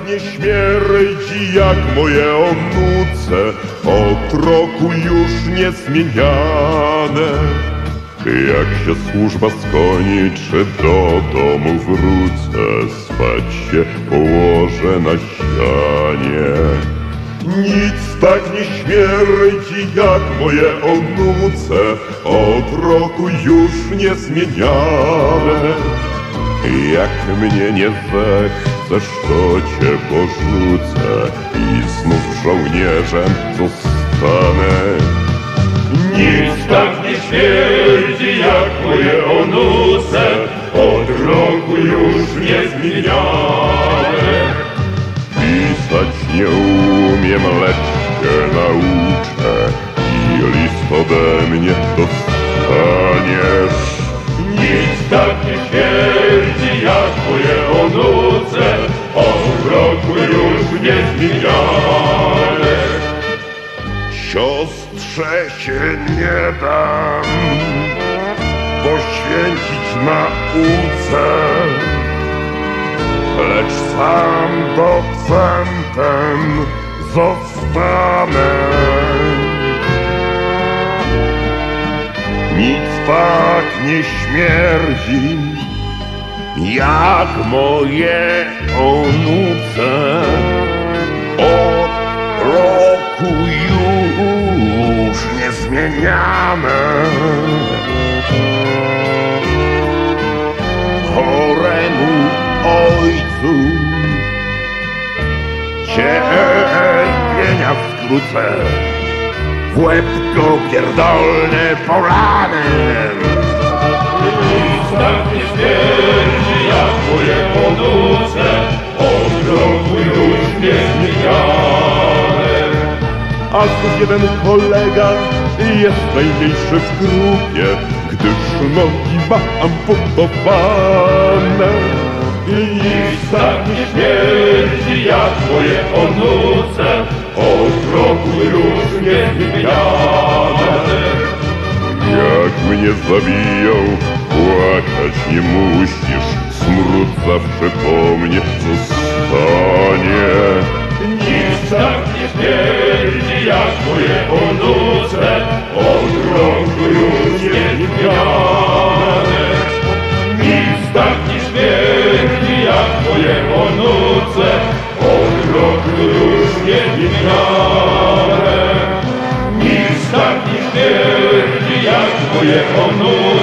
nie śmierdzi jak moje onuce, od roku już niezmieniane. Jak się służba skończy, do domu wrócę, spać się położę na ścianie. Nic tak nie śmierdzi jak moje onuce, od roku już niezmieniane. Jak mnie nie zechcesz, to cię porzucę i znów żołnierzem zostanę. Nic tak nie śmierdzi jak moje onuce, od roku już niezmieniane. Pisać nie umiem, lecz się nauczę i list ode mnie dostaniesz. Nic tak nie śmierdzi jak moje onuce, od roku już niezmieniane. Siostrze się nie dam poświęcić nauce, lecz sam docentem zostanę. Nic tak nie śmierdzi jak moje onuce, od roku już niezmieniane. Choremu ojcu cierpienia skrócę, w łeb go pierdolnę polanem. Nic tak nie śmierdzi jak moje onuce, od roku już niezmieniane. A znów jeden kolega jest najmniejszy w grupie, gdyż nogi ma amputowane. Nic tak nie śmierdzi jak moje onuce, od roku już niezmieniane. Jak mnie zabiją, płakać nie musisz, smród zawsze po mnie zostanie. Nic tak nie śmierdzi jak moje onuce, od roku już niezmieniane. Nic tak nie śmierdzi jak moje onuce, od roku już niezmieniane. Nic tak nie śmierdzi jak moje onuce,